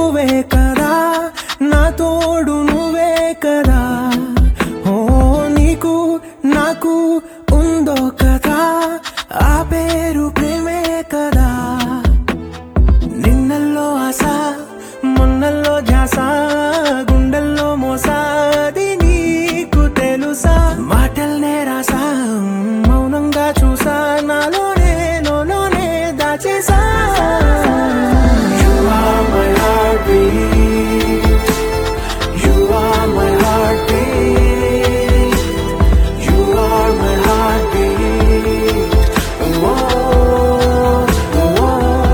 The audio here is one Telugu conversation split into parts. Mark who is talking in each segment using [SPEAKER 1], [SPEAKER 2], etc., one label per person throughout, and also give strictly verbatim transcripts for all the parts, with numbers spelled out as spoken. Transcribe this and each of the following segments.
[SPEAKER 1] నువ్వే కదా నా తోడు నువ్వే కదా ఓ నీకు నాకు ఉందో కదా ఆ పేరు ప్రేమే కదా నిన్నల్లో ఆశ మొన్నల్లో ధ్యాస గుండెల్లో మోసాది నీకు తెలుసా మాటల్నే రాసా మౌనంగా చూసా నాలోనే లోనే దాచేసా You are my heartbeat You are my heartbeat You are my heartbeat oh, oh, oh.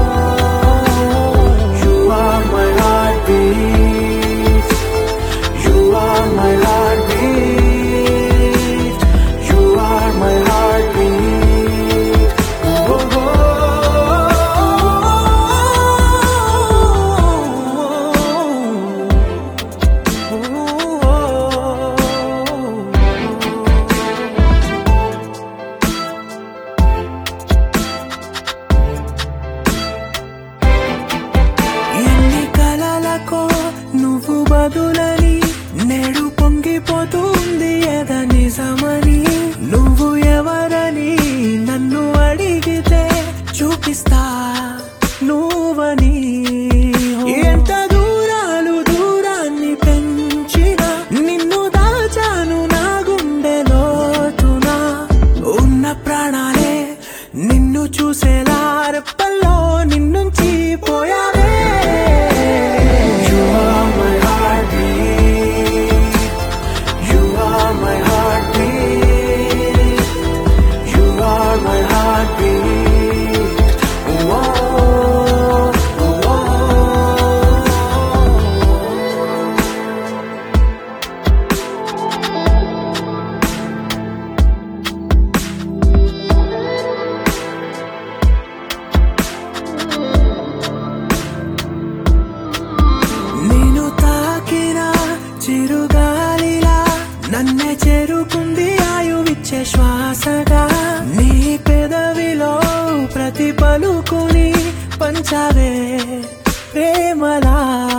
[SPEAKER 1] You are my heartbeat You are my heartbeat You are my heartbeat oh, oh, oh. ఎన్ని కలలకో నువ్వు బదులని నేడు పొంగిపోతుంది ఎద నిజమని నువ్వు ఎవరని నన్ను అడిగితే చూపిస్తా నువ్వని ఎంత దూరాలు దూరాన్ని పెంచిన నిన్ను దాచాను నా గుండెలోతున ఉన్న ప్రాణాలే నిన్ను చూసేలా రెప్పల్లో నిన్నుంచి పోయారే You are my heartbeat You are my heartbeat You are my heartbeat oh, oh, oh, oh. నేను తాకిన చిరుగాలిలా నన్నే చేరుకుంది ఆయువిచ్చే శ్వాసగా నీ పెదవిలో ప్రతి పలుకుని పంచావే ప్రేమలా